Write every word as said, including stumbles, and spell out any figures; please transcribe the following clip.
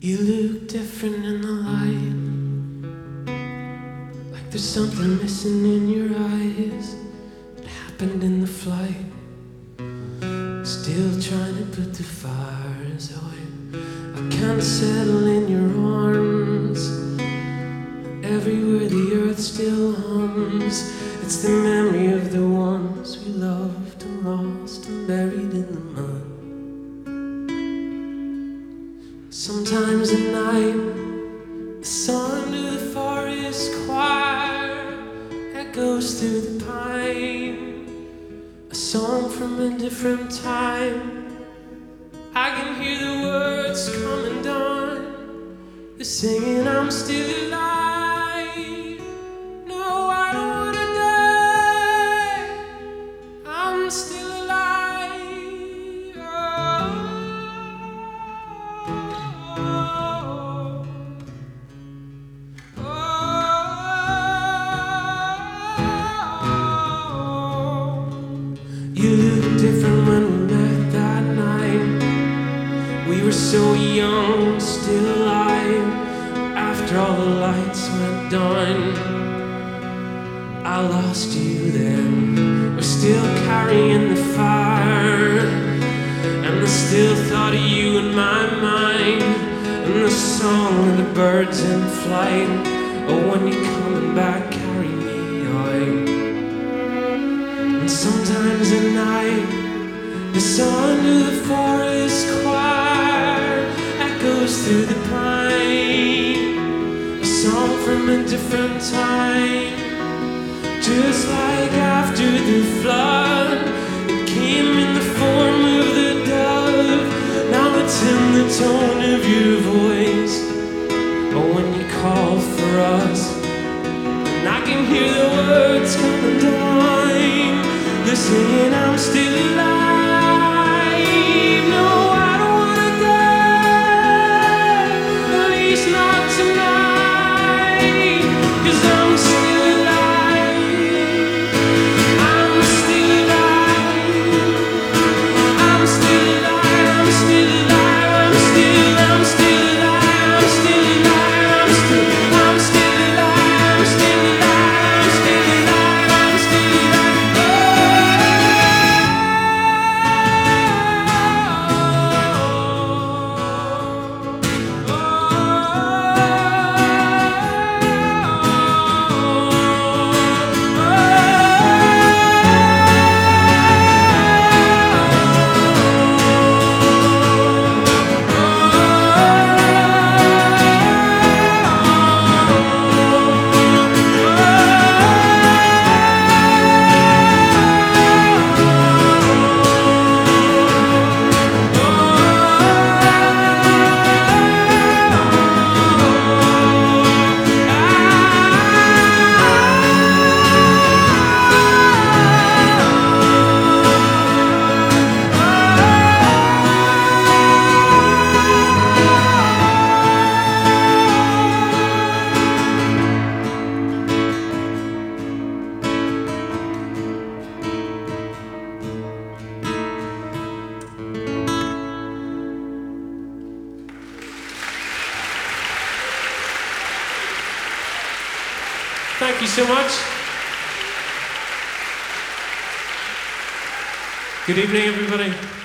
You look different in the light, like there's something missing in your eyes. It happened in the flight, still trying to put the fires out. I can't settle in your arms, everywhere the earth still hums. It's the memory of the ones we loved and lost and buried in the mud. Sometimes at night, the sound of the forest choir echoes through the pine, a song from a different time. I can hear the words coming down, they're singing I'm still alive. No, I don't wanna die, I'm still alive. You look different when we met that night. We were so young, still alive. After all the lights went down, I lost you then. We're still carrying the fire, and the still thought of you in my mind, and the song of the birds in flight. Oh, when you're coming back, carry me out. And sometimes at night, the sound of the forest choir echoes through the pine, a song from a different time. Just like after the flood, it came in the form of the dove. Now it's in the tone of your voice, oh, when you call for us. And I can hear the words coming down, they're saying I'm still alive. No, I don't wanna die, at least not tonight, 'cause I'm still alive. I'm still alive. I'm still alive. I'm still alive. I'm still, I'm still alive. I'm still alive. I'm still, I'm still alive. I'm still alive. I'm still alive. I'm still alive. Thank you so much. Good evening, everybody.